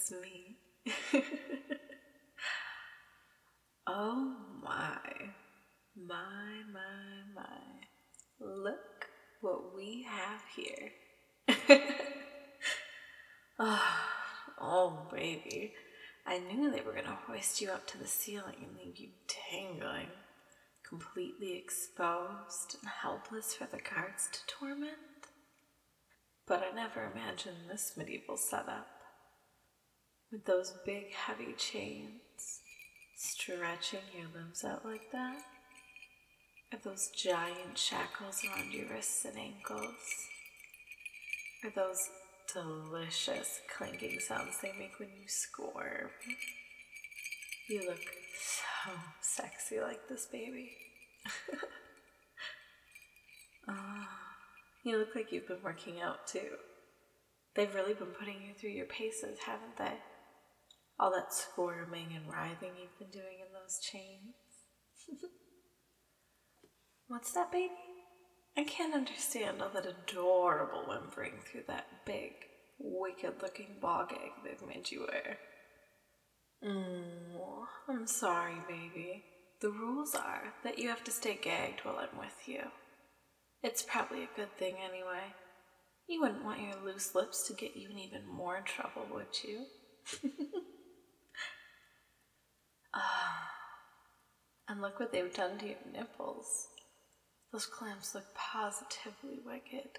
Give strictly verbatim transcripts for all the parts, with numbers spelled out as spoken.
was me. Oh my, my, my, my. Look what we have here. oh, oh, baby. I knew they were going to hoist you up to the ceiling and leave you dangling, completely exposed and helpless for the guards to torment. But I never imagined this medieval setup, with those big heavy chains stretching your limbs out like that, or those giant shackles around your wrists and ankles, or those delicious clanking sounds they make when you squirm. You look so sexy like this, baby. Oh, you look like you've been working out too. They've really been putting you through your paces, haven't they? All that squirming and writhing you've been doing in those chains. What's that, baby? I can't understand all that adorable whimpering through that big, wicked-looking ball gag they've made you wear. Mm, I'm sorry, baby. The rules are that you have to stay gagged while I'm with you. It's probably a good thing anyway. You wouldn't want your loose lips to get you in even more trouble, would you? Ah, and look what they've done to your nipples. Those clamps look positively wicked.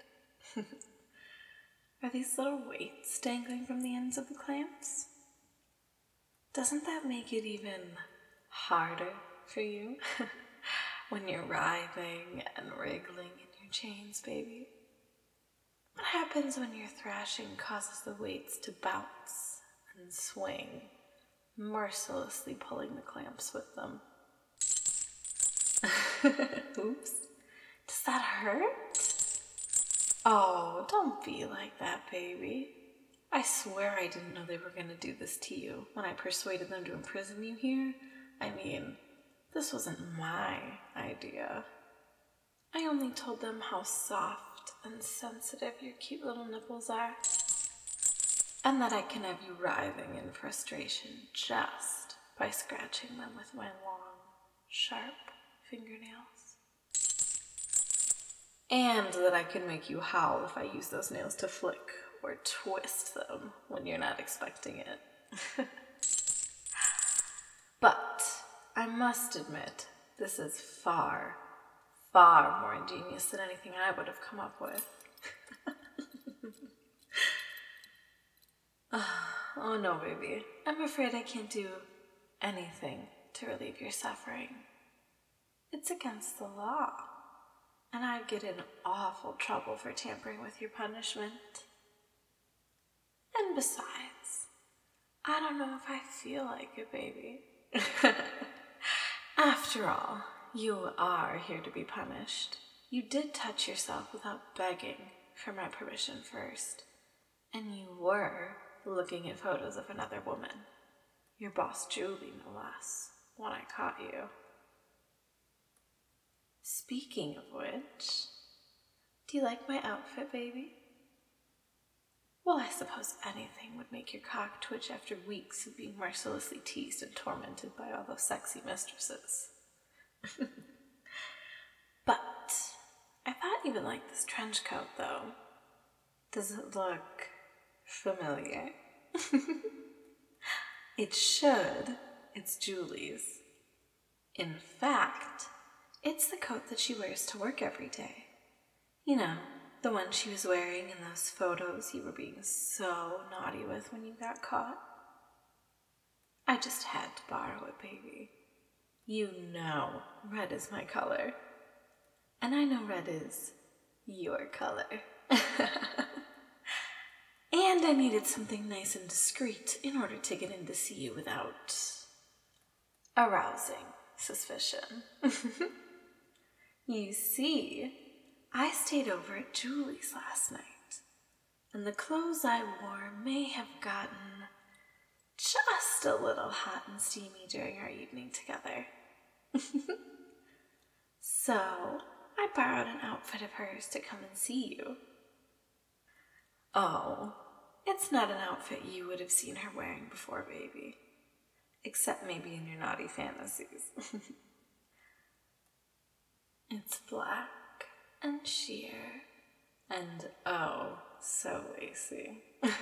Are these little weights dangling from the ends of the clamps? Doesn't that make it even harder for you when you're writhing and wriggling in your chains, baby? What happens when your thrashing causes the weights to bounce and swing, mercilessly pulling the clamps with them? Oops. Does that hurt? Oh, don't be like that, baby. I swear I didn't know they were going to do this to you when I persuaded them to imprison you here. I mean, this wasn't my idea. I only told them how soft and sensitive your cute little nipples are, and that I can have you writhing in frustration just by scratching them with my long, sharp fingernails. And that I can make you howl if I use those nails to flick or twist them when you're not expecting it. But I must admit, this is far, far more ingenious than anything I would have come up with. Oh no, baby. I'm afraid I can't do anything to relieve your suffering. It's against the law, and I'd get in awful trouble for tampering with your punishment. And besides, I don't know if I feel like it, baby. After all, you are here to be punished. You did touch yourself without begging for my permission first, and you were looking at photos of another woman, your boss Julie, no less, when I caught you. Speaking of which, do you like my outfit, baby? Well, I suppose anything would make your cock twitch after weeks of being mercilessly teased and tormented by all those sexy mistresses. But I thought you would like this trench coat, though. Does it look familiar? It should. It's Julie's. In fact, it's the coat that she wears to work every day. You know, the one she was wearing in those photos you were being so naughty with when you got caught. I just had to borrow it, baby. You know red is my color. And I know red is your color. And I needed something nice and discreet in order to get in to see you without arousing suspicion. You see, I stayed over at Julie's last night, and the clothes I wore may have gotten just a little hot and steamy during our evening together. So I borrowed an outfit of hers to come and see you. Oh, It's not an outfit you would have seen her wearing before, baby. Except maybe in your naughty fantasies. It's black and sheer and oh, so lacy.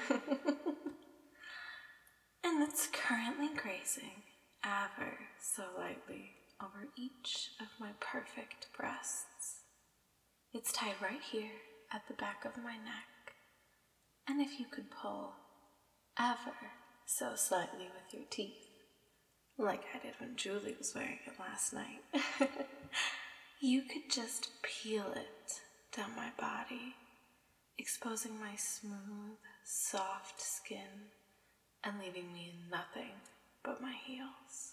And it's currently grazing ever so lightly over each of my perfect breasts. It's tied right here at the back of my neck, and if you could pull ever so slightly with your teeth, like I did when Julie was wearing it last night, you could just peel it down my body, exposing my smooth, soft skin and leaving me in nothing but my heels.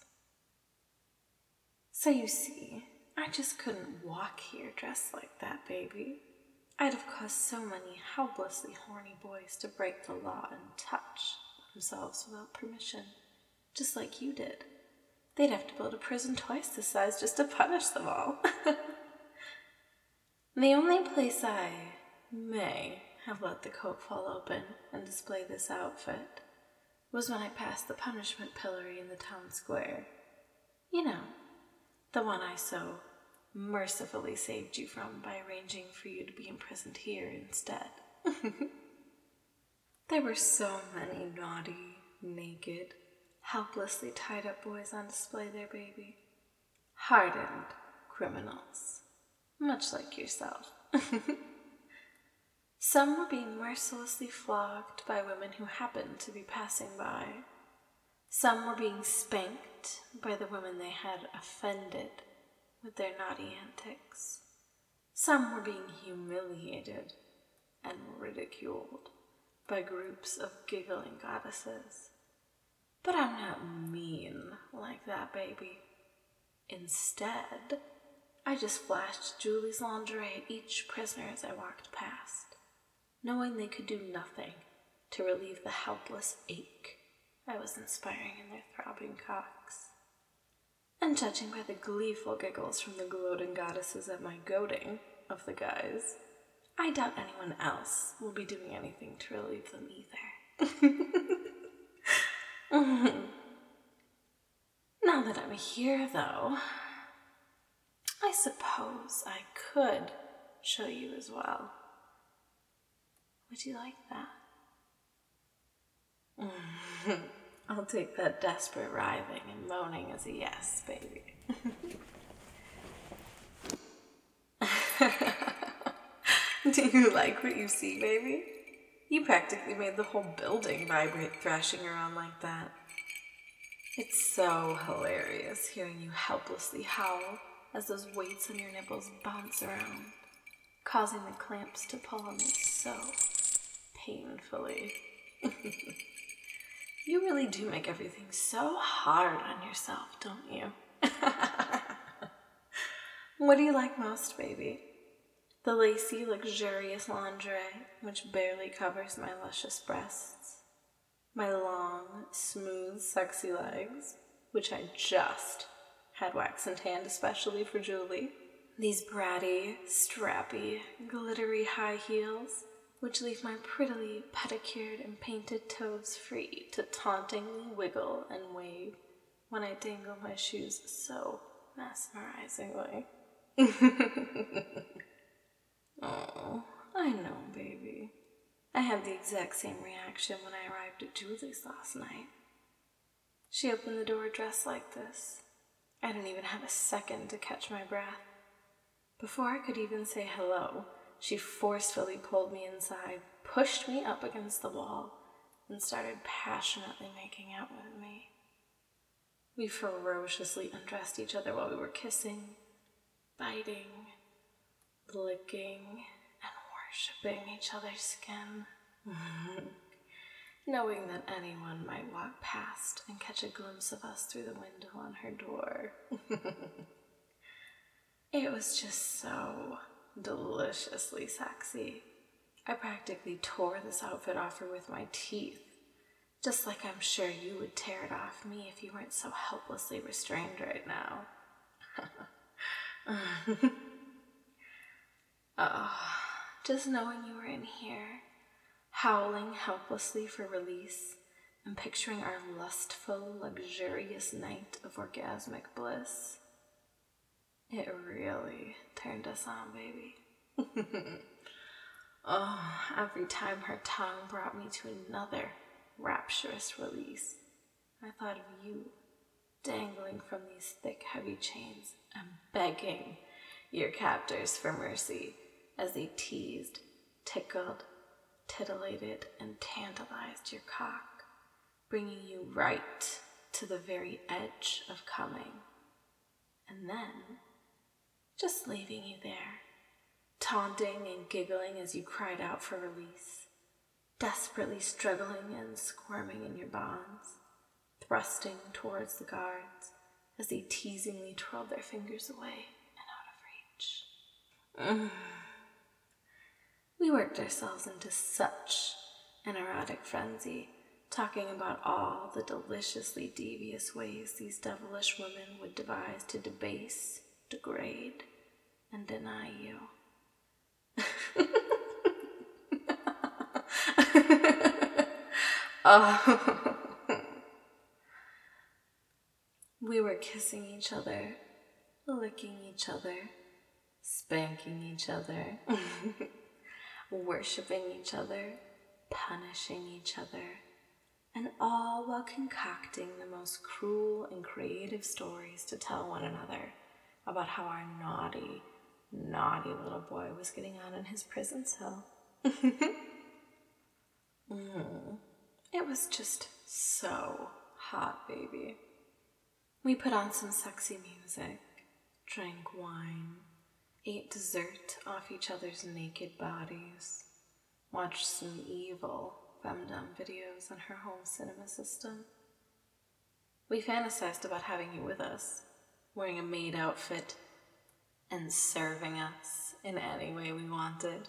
So you see, I just couldn't walk here dressed like that, baby. I'd have caused so many helplessly horny boys to break the law and touch themselves without permission, just like you did. They'd have to build a prison twice the size just to punish them all. The only place I may have let the coat fall open and display this outfit was when I passed the punishment pillory in the town square. You know, the one I so mercifully saved you from by arranging for you to be imprisoned here instead. There were so many naughty, naked, helplessly tied up boys on display there, baby. Hardened criminals, much like yourself. Some were being mercilessly flogged by women who happened to be passing by. Some were being spanked by the women they had offended with their naughty antics. Some were being humiliated and ridiculed by groups of giggling goddesses. But I'm not mean like that, baby. Instead, I just flashed Julie's lingerie at each prisoner as I walked past, knowing they could do nothing to relieve the helpless ache I was inspiring in their throbbing cocks. And judging by the gleeful giggles from the gloating goddesses at my goading of the guys, I doubt anyone else will be doing anything to relieve them either. Now that I'm here, though, I suppose I could show you as well. Would you like that? I'll take that desperate writhing and moaning as a yes, baby. Do you like what you see, baby? You practically made the whole building vibrate thrashing around like that. It's so hilarious hearing you helplessly howl as those weights on your nipples bounce around, causing the clamps to pull on me so painfully. You really do make everything so hard on yourself, don't you? What do you like most, baby? The lacy, luxurious lingerie, which barely covers my luscious breasts. My long, smooth, sexy legs, which I just had waxed and tanned especially for Julie. These bratty, strappy, glittery high heels, which leave my prettily pedicured and painted toes free to tauntingly wiggle and wave when I dangle my shoes so mesmerizingly. Oh, I know, baby. I had the exact same reaction when I arrived at Julie's last night. She opened the door dressed like this. I didn't even have a second to catch my breath. Before I could even say hello, she forcefully pulled me inside, pushed me up against the wall, and started passionately making out with me. We ferociously undressed each other while we were kissing, biting, licking, and worshipping each other's skin, knowing that anyone might walk past and catch a glimpse of us through the window on her door. It was just so deliciously sexy. I practically tore this outfit off her with my teeth, just like I'm sure you would tear it off me if you weren't so helplessly restrained right now. Oh, just knowing you were in here, howling helplessly for release and picturing our lustful, luxurious night of orgasmic bliss. It really turned us on, baby. Oh, every time her tongue brought me to another rapturous release, I thought of you, dangling from these thick, heavy chains and begging your captors for mercy as they teased, tickled, titillated, and tantalized your cock, bringing you right to the very edge of coming, and then just leaving you there, taunting and giggling as you cried out for release, desperately struggling and squirming in your bonds, thrusting towards the guards as they teasingly twirled their fingers away and out of reach. Mm. We worked ourselves into such an erotic frenzy, talking about all the deliciously devious ways these devilish women would devise to debase, degrade, and deny you. Oh. We were kissing each other, licking each other, spanking each other, worshipping each other, punishing each other, and all while concocting the most cruel and creative stories to tell one another about how our naughty, naughty little boy was getting on in his prison cell. mm. It was just so hot, baby. We put on some sexy music, drank wine, ate dessert off each other's naked bodies, watched some evil femdom videos on her home cinema system. We fantasized about having you with us, wearing a maid outfit, and serving us in any way we wanted.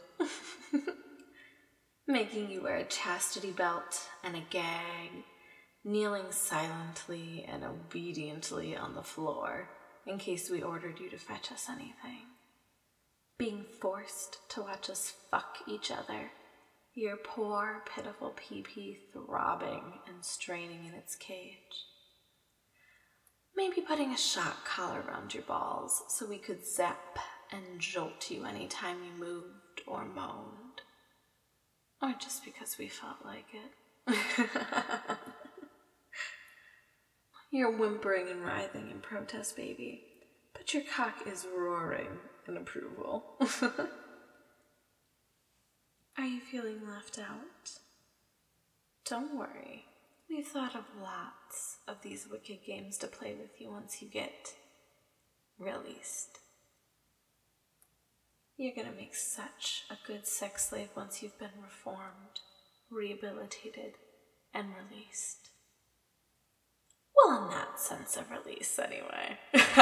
Making you wear a chastity belt and a gag, kneeling silently and obediently on the floor in case we ordered you to fetch us anything. Being forced to watch us fuck each other, your poor, pitiful pee-pee throbbing and straining in its cage. Maybe putting a shock collar around your balls so we could zap and jolt you anytime you moved or moaned. Or just because we felt like it. You're whimpering and writhing in protest, baby, but your cock is roaring in approval. Are you feeling left out? Don't worry. We've thought of lots of these wicked games to play with you once you get released. You're gonna make such a good sex slave once you've been reformed, rehabilitated, and released. Well, in that sense of release, anyway.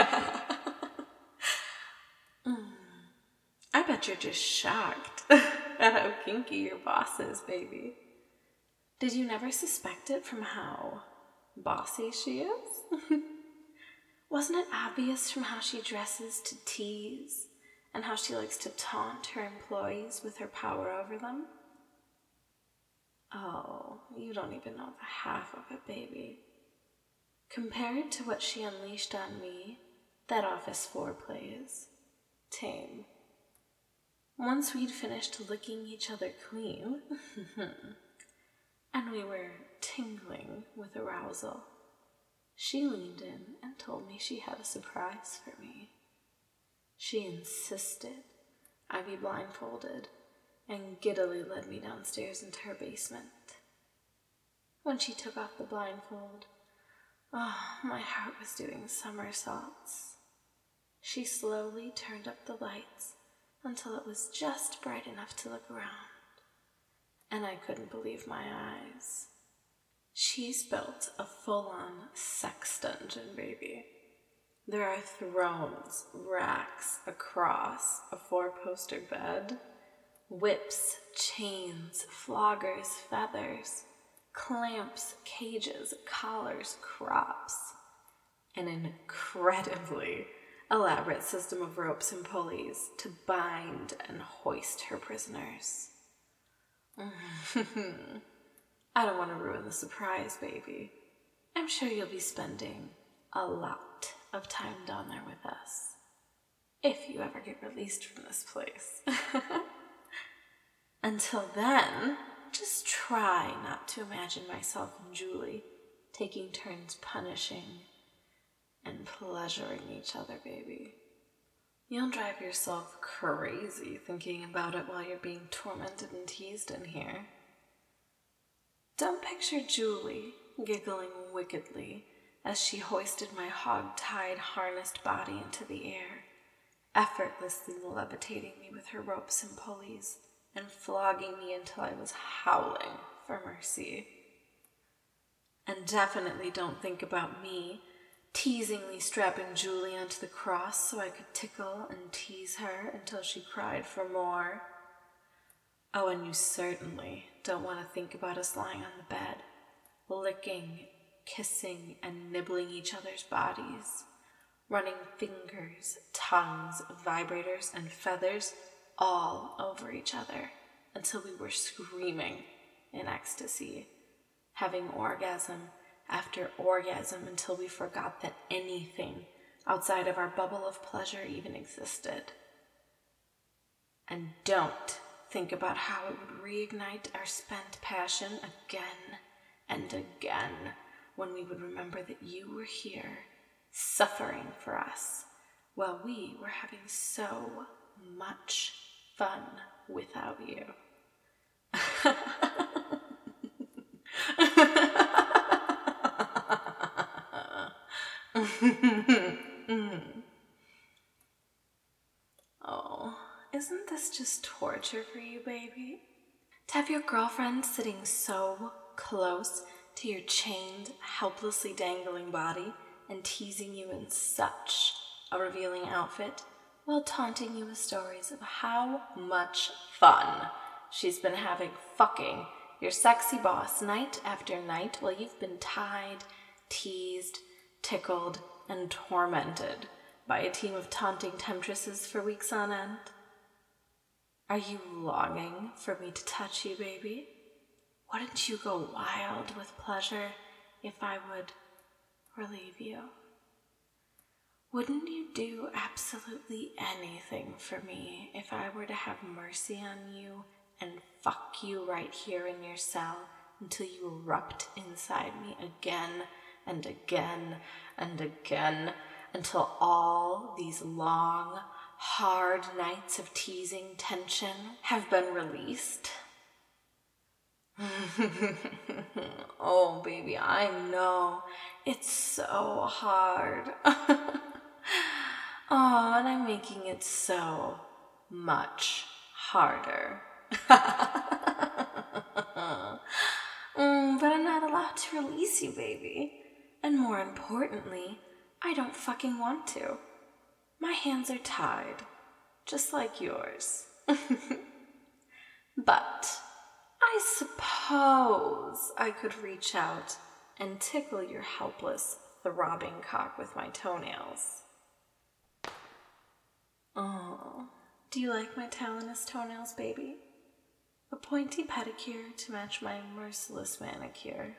mm. I bet you're just shocked at how kinky your boss is, baby. Did you never suspect it from how bossy she is? Wasn't it obvious from how she dresses to tease and how she likes to taunt her employees with her power over them? Oh, you don't even know the half of it, baby. Compared to what she unleashed on me, that office foreplay is tame. Once we'd finished licking each other clean, and we were tingling with arousal, she leaned in and told me she had a surprise for me. She insisted I be blindfolded and giddily led me downstairs into her basement. When she took off the blindfold, oh, my heart was doing somersaults. She slowly turned up the lights until it was just bright enough to look around, and I couldn't believe my eyes. She's built a full-on sex dungeon, baby. There are thrones, racks, a cross, a four-poster bed, whips, chains, floggers, feathers, clamps, cages, collars, crops, an incredibly elaborate system of ropes and pulleys to bind and hoist her prisoners. I don't want to ruin the surprise, baby. I'm sure you'll be spending a lot of time down there with us. If you ever get released from this place. Until then, just try not to imagine myself and Julie taking turns punishing and pleasuring each other, baby. You'll drive yourself crazy thinking about it while you're being tormented and teased in here. Don't picture Julie giggling wickedly as she hoisted my hog-tied, harnessed body into the air, effortlessly levitating me with her ropes and pulleys, and flogging me until I was howling for mercy. And definitely don't think about me teasingly strapping Julie onto the cross so I could tickle and tease her until she cried for more. Oh, and you certainly don't want to think about us lying on the bed, licking, kissing, and nibbling each other's bodies, running fingers, tongues, vibrators, and feathers all over each other until we were screaming in ecstasy, having orgasm after orgasm until we forgot that anything outside of our bubble of pleasure even existed. And don't think about how it would reignite our spent passion again and again when we would remember that you were here suffering for us while we were having so much fun without you. Oh, isn't this just torture for you, baby? To have your girlfriend sitting so close to your chained, helplessly dangling body and teasing you in such a revealing outfit while taunting you with stories of how much fun she's been having fucking your sexy boss night after night while you've been tied, teased, tickled, and tormented by a team of taunting temptresses for weeks on end? Are you longing for me to touch you, baby? Wouldn't you go wild with pleasure if I would relieve you? Wouldn't you do absolutely anything for me if I were to have mercy on you and fuck you right here in your cell until you erupt inside me again and again and again until all these long, hard nights of teasing tension have been released? Oh, baby, I know. It's so hard. Oh, and I'm making it so much harder. mm, but I'm not allowed to release you, baby. And more importantly, I don't fucking want to. My hands are tied, just like yours. But I suppose I could reach out and tickle your helpless, throbbing cock with my toenails. Oh, do you like my talonous toenails, baby? A pointy pedicure to match my merciless manicure.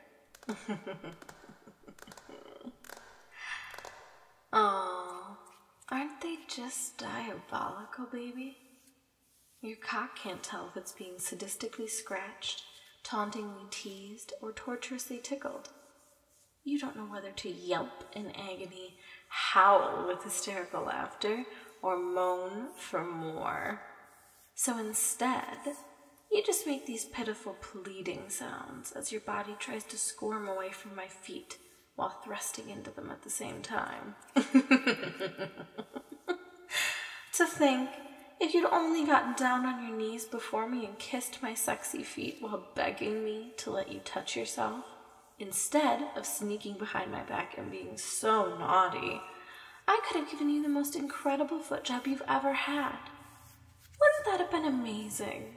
Oh, aren't they just diabolical, baby? Your cock can't tell if it's being sadistically scratched, tauntingly teased, or torturously tickled. You don't know whether to yelp in agony, howl with hysterical laughter, or moan for more. So instead, you just make these pitiful pleading sounds as your body tries to squirm away from my feet while thrusting into them at the same time. To think, if you'd only gotten down on your knees before me and kissed my sexy feet while begging me to let you touch yourself, instead of sneaking behind my back and being so naughty, I could have given you the most incredible foot job you've ever had. Wouldn't that have been amazing?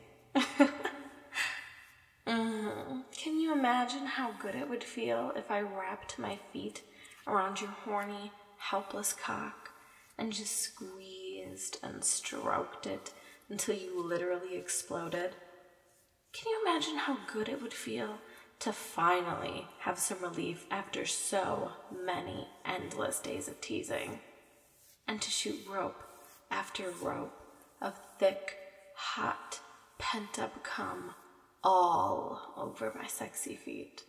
mm, can you imagine how good it would feel if I wrapped my feet around your horny, helpless cock and just squeezed and stroked it until you literally exploded? Can you imagine how good it would feel to finally have some relief after so many endless days of teasing? And to shoot rope after rope of thick, hot, pent-up cum all over my sexy feet.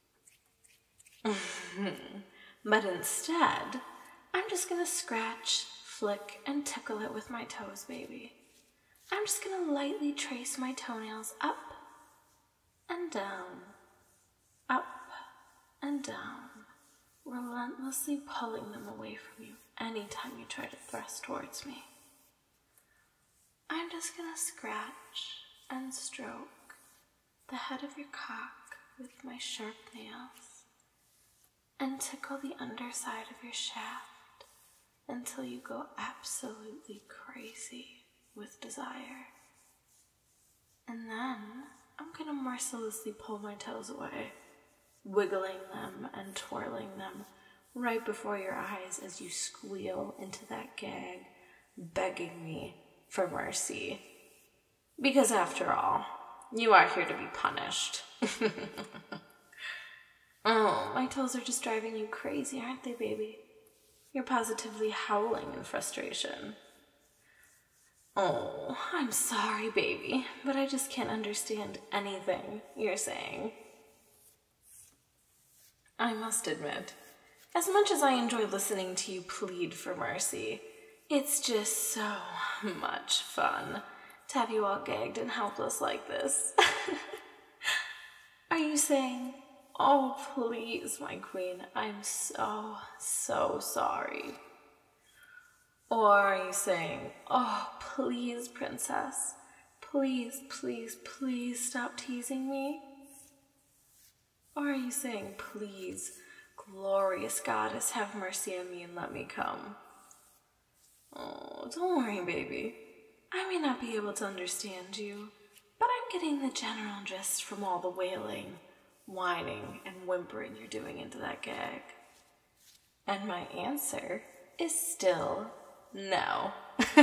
But instead, I'm just gonna scratch, flick, and tickle it with my toes, baby. I'm just gonna lightly trace my toenails up and down, up and down, relentlessly pulling them away from you anytime you try to thrust towards me. I'm just gonna scratch and stroke the head of your cock with my sharp nails and tickle the underside of your shaft until you go absolutely crazy with desire. And then I'm gonna mercilessly pull my toes away, wiggling them and twirling them right before your eyes as you squeal into that gag, begging me for mercy. Because after all, you are here to be punished. Oh, my toes are just driving you crazy, aren't they, baby? You're positively howling in frustration. Oh, I'm sorry, baby, but I just can't understand anything you're saying. I must admit, as much as I enjoy listening to you plead for mercy, it's just so much fun to have you all gagged and helpless like this. Are you saying, oh, please, my queen, I'm so, so sorry? Or are you saying, oh, please, princess, please, please, please stop teasing me? Or are you saying, please, glorious goddess, have mercy on me and let me come? Oh, don't worry, baby. I may not be able to understand you, but I'm getting the general gist from all the wailing, whining, and whimpering you're doing into that gag. And my answer is still no.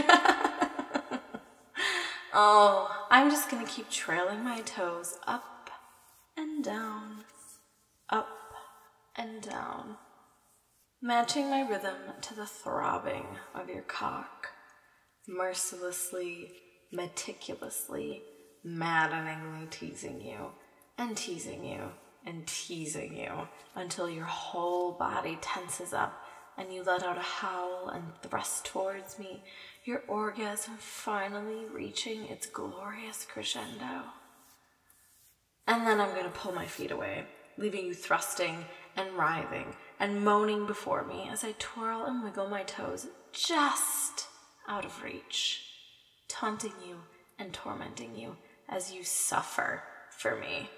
Oh, I'm just gonna keep trailing my toes up and down, up and down, matching my rhythm to the throbbing of your cock, mercilessly, meticulously, maddeningly teasing you, and teasing you, and teasing you, until your whole body tenses up and you let out a howl and thrust towards me, your orgasm finally reaching its glorious crescendo. And then I'm going to pull my feet away, leaving you thrusting and writhing and moaning before me as I twirl and wiggle my toes just out of reach, taunting you and tormenting you as you suffer for me.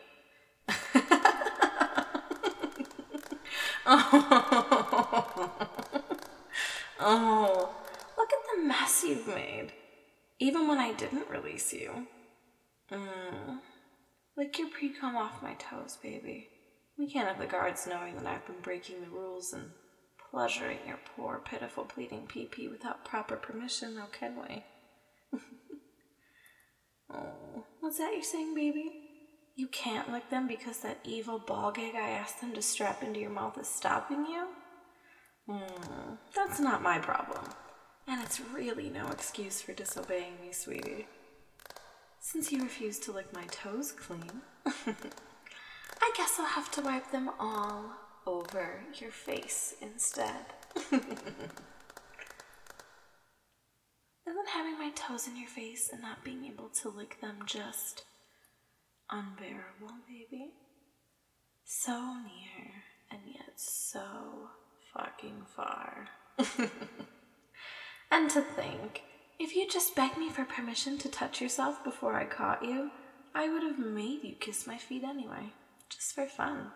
Oh. Oh, look at the mess you've made, even when I didn't release you. Mm. Lick your pre-cum off my toes, baby. We can't have the guards knowing that I've been breaking the rules and pleasuring your poor, pitiful, bleeding pee-pee without proper permission, now can we? Oh, what's that you're saying, baby? You can't lick them because that evil ball gag I asked them to strap into your mouth is stopping you? Hmm, that's not my problem. And it's really no excuse for disobeying me, sweetie. Since you refuse to lick my toes clean, I guess I'll have to wipe them all over your face instead. Isn't having my toes in your face and not being able to lick them just unbearable, baby? So near and yet so fucking far. And to think, if you just begged me for permission to touch yourself before I caught you, I would have made you kiss my feet anyway, just for fun.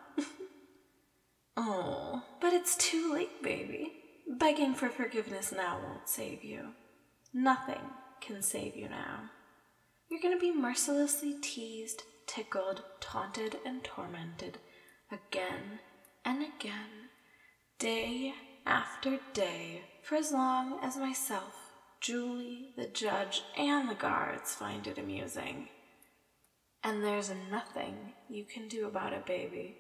Oh, but it's too late, baby. Begging for forgiveness now won't save you. Nothing can save you now. You're gonna be mercilessly teased, tickled, taunted, and tormented again and again, day after day, for as long as myself, Julie, the judge, and the guards find it amusing. And there's nothing you can do about it, baby.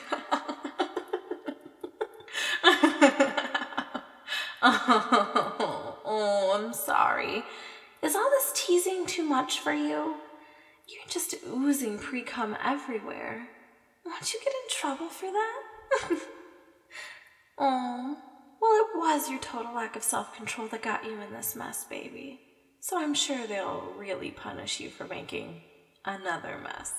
oh, oh, I'm sorry. Is all this teasing too much for you? You're just oozing pre-cum everywhere. Won't you get in trouble for that? Oh, well, it was your total lack of self-control that got you in this mess, baby. So I'm sure they'll really punish you for making another mess.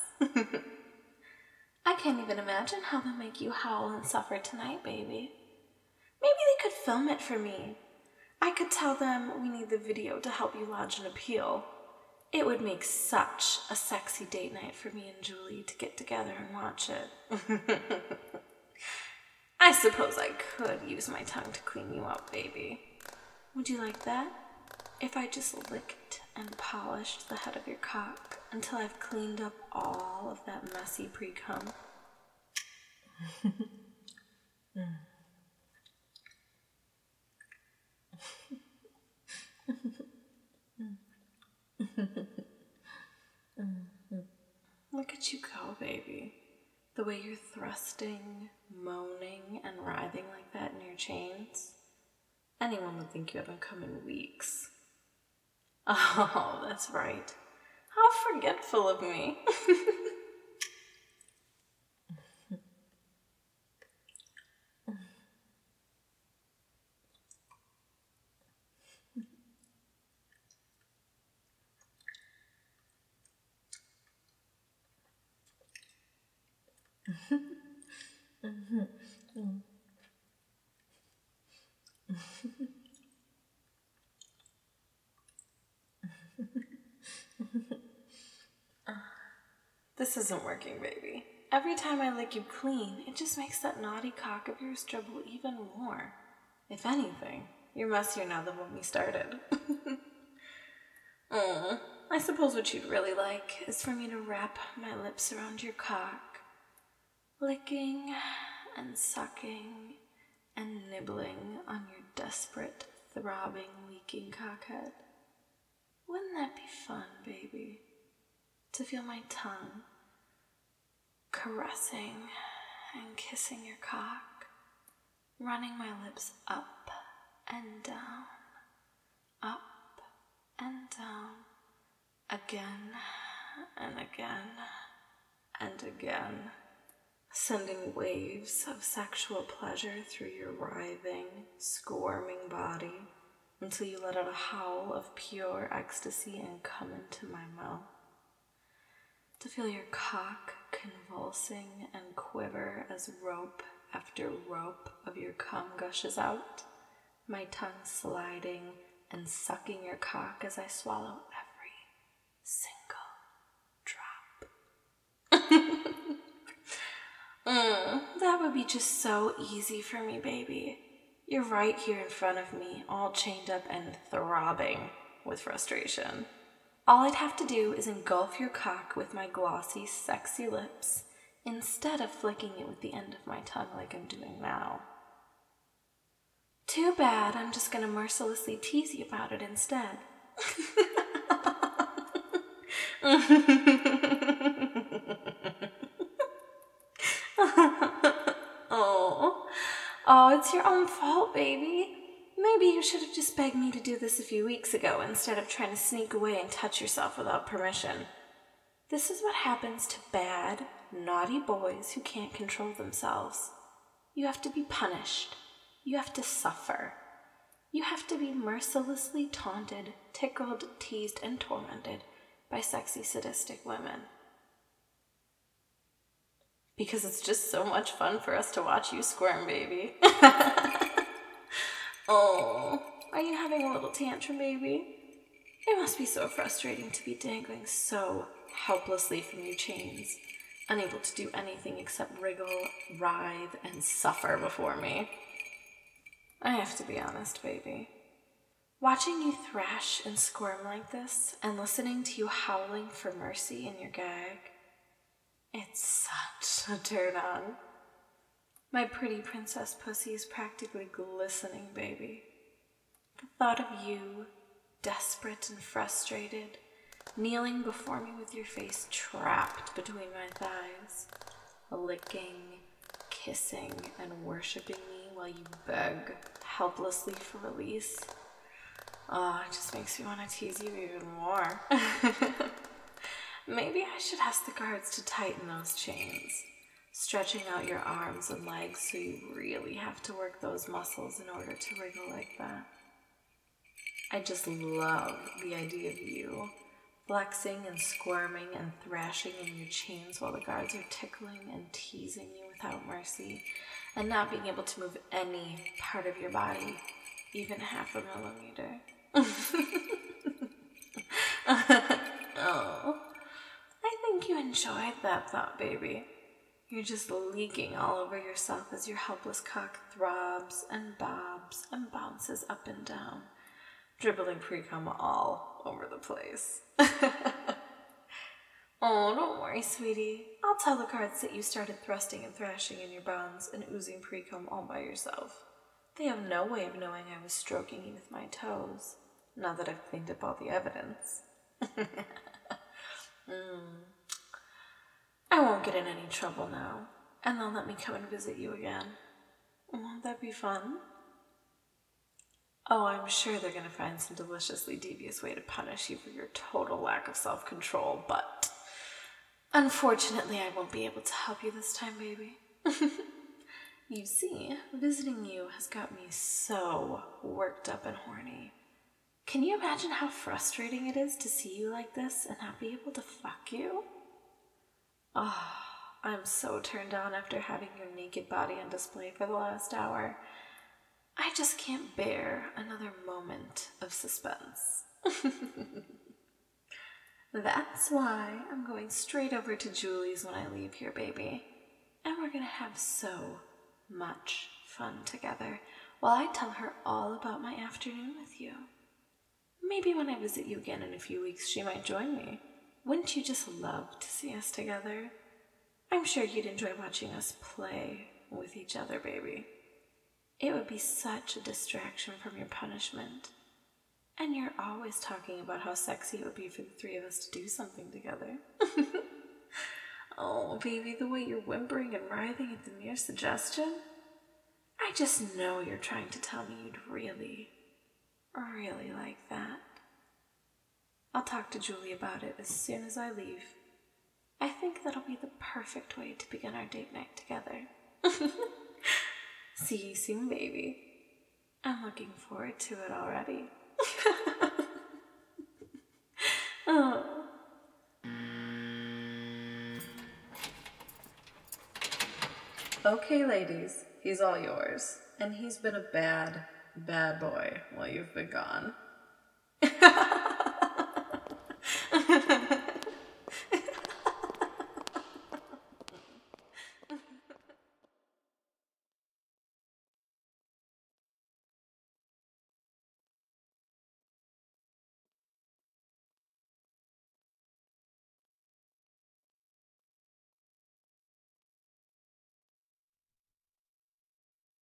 I can't even imagine how they'll make you howl and suffer tonight, baby. Maybe they could film it for me. I could tell them we need the video to help you lodge an appeal. It would make such a sexy date night for me and Julie to get together and watch it. I suppose I could use my tongue to clean you up, baby. Would you like that? If I just licked and polished the head of your cock until I've cleaned up all of that messy pre-cum? mm. Look at you go, baby. The way you're thrusting, moaning, and writhing like that in your chains. Anyone would think you haven't come in weeks. Oh, that's right. How forgetful of me. This isn't working, baby. Every time I lick you clean, it just makes that naughty cock of yours dribble even more. If anything, you're messier now than when we started. Oh, I suppose what you'd really like is for me to wrap my lips around your cock, licking and sucking and nibbling on your desperate, throbbing, leaking cockhead. Wouldn't that be fun, baby? To feel my tongue caressing and kissing your cock, running my lips up and down, up and down, again and again and again, sending waves of sexual pleasure through your writhing, squirming body until you let out a howl of pure ecstasy and come into my mouth. To feel your cock convulsing and quiver as rope after rope of your cum gushes out, my tongue sliding and sucking your cock as I swallow every single drop. mm, that would be just so easy for me, baby. You're right here in front of me, all chained up and throbbing with frustration. All I'd have to do is engulf your cock with my glossy, sexy lips instead of flicking it with the end of my tongue like I'm doing now. Too bad, I'm just gonna mercilessly tease you about it instead. oh, oh, it's your own fault, baby. Maybe you should have just begged me to do this a few weeks ago instead of trying to sneak away and touch yourself without permission. This is what happens to bad, naughty boys who can't control themselves. You have to be punished. You have to suffer. You have to be mercilessly taunted, tickled, teased, and tormented by sexy, sadistic women. Because it's just so much fun for us to watch you squirm, baby. Oh, are you having a little tantrum, baby? It must be so frustrating to be dangling so helplessly from your chains, unable to do anything except wriggle, writhe, and suffer before me. I have to be honest, baby. Watching you thrash and squirm like this, and listening to you howling for mercy in your gag, it's such a turn on. My pretty princess pussy is practically glistening, baby. The thought of you, desperate and frustrated, kneeling before me with your face trapped between my thighs, licking, kissing, and worshiping me while you beg helplessly for release. Oh, it just makes me want to tease you even more. Maybe I should ask the guards to tighten those chains, stretching out your arms and legs so you really have to work those muscles in order to wriggle like that. I just love the idea of you flexing and squirming and thrashing in your chains while the guards are tickling and teasing you without mercy, and not being able to move any part of your body, even half a millimeter. Oh, I think you enjoyed that thought, baby. You're just leaking all over yourself as your helpless cock throbs and bobs and bounces up and down, dribbling pre-cum all over the place. Oh, don't worry, sweetie. I'll tell the guards that you started thrusting and thrashing in your bounds and oozing pre-cum all by yourself. They have no way of knowing I was stroking you with my toes, now that I've cleaned up all the evidence. mm. I won't get in any trouble now, and they'll let me come and visit you again. Won't that be fun? Oh, I'm sure they're going to find some deliciously devious way to punish you for your total lack of self-control, but unfortunately I won't be able to help you this time, baby. You see, visiting you has got me so worked up and horny. Can you imagine how frustrating it is to see you like this and not be able to fuck you? Oh, I'm so turned on after having your naked body on display for the last hour. I just can't bear another moment of suspense. That's why I'm going straight over to Julie's when I leave here, baby. And we're gonna have so much fun together while I tell her all about my afternoon with you. Maybe when I visit you again in a few weeks, she might join me. Wouldn't you just love to see us together? I'm sure you'd enjoy watching us play with each other, baby. It would be such a distraction from your punishment. And you're always talking about how sexy it would be for the three of us to do something together. Oh, baby, the way you're whimpering and writhing at the mere suggestion. I just know you're trying to tell me you'd really, really like that. I'll talk to Julie about it as soon as I leave. I think that'll be the perfect way to begin our date night together. See you soon, baby. I'm looking forward to it already. Oh. Okay, ladies, he's all yours. And he's been a bad, bad boy while you've been gone.